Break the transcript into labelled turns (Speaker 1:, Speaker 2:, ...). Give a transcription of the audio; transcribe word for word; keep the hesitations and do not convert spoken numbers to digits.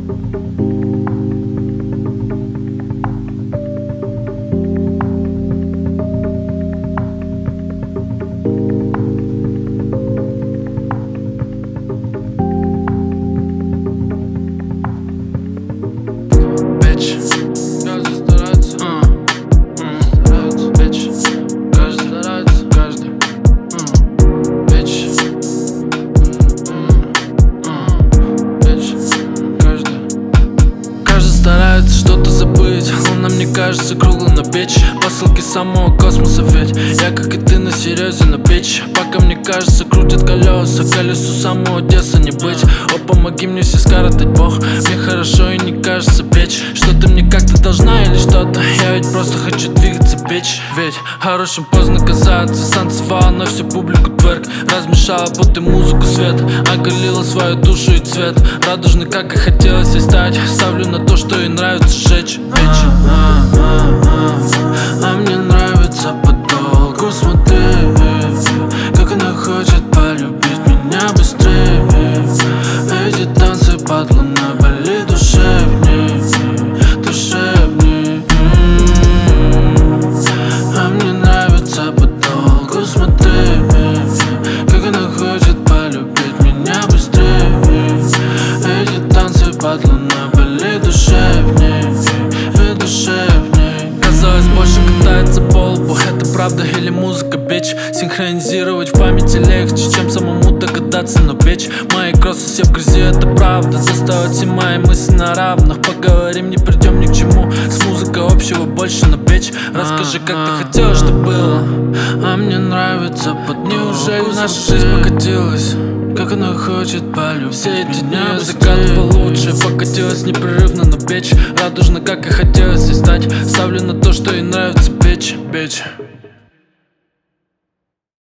Speaker 1: Старается что-то забыть, луна мне кажется круглой на печь. Посылки самого космоса, ведь я, как и ты, на серьезе на печь. Пока мне кажется крутят колеса, колесу самого детства не быть. О, помоги мне все скоротать, Бог, мне хорошо и не кажется печь. Что ты мне как-то должна или что-то, я ведь просто хочу двигаться, печь. Ведь хорошим поздно казаться, станцевала на всю публику тверк. Размешала под и музыку свет, оголила свою душу и цвет. Радужный, как и хотелось и стать. Ставлю на то, что ей нравится сжечь печь. А, а, а, а мне нравится подолгу смотреть, как она хочет полюбить меня быстрее. Эти танцы под луной были душевней, душевней. А мне нравится подолгу смотреть, как она хочет полюбить меня быстрее. Эти танцы под луной были душевней, душевней. Казалось, больше катается по лбу. Это правда или музыка, бич? Синхронизировать в памяти легче, чем самому догадаться, но печь. Мои кроссы все в грязи, это правда. Заставить все мои мысли на равных. Поговорим, не придем ни к чему. С музыкой общего больше, но печь. Расскажи, как ты хотела, что было. А мне нравится под неужели наша жизнь покатилась? Как она хочет полюбить. Все эти дни я закатывал лучше, покатилась непрерывно на печь. Радужно, как и хотелось и стать. Ставлю на то, что ей нравится печь, печь.